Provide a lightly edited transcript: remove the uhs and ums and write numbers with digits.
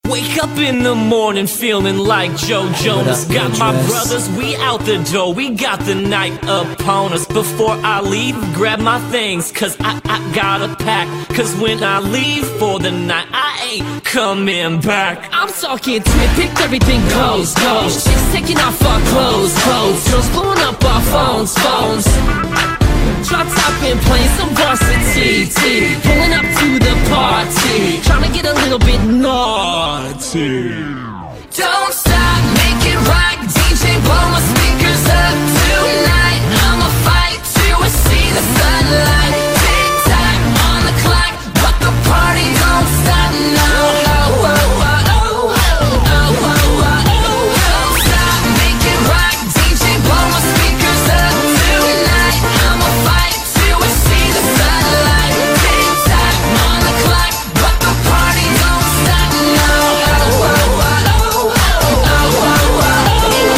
Wake up in the morning feeling like Joe Jonas. Got my brothers, we out the door, we got the night upon us. Before I leave, grab my things, cause I gotta pack. Cause when I leave for the night, I ain't coming back. I'm talking picked everything goes. Chicks taking off our clothes. Girls blowing up our phones. Drop top and playing some varsity. Pulling up to the party, trying to get a little bit naughty.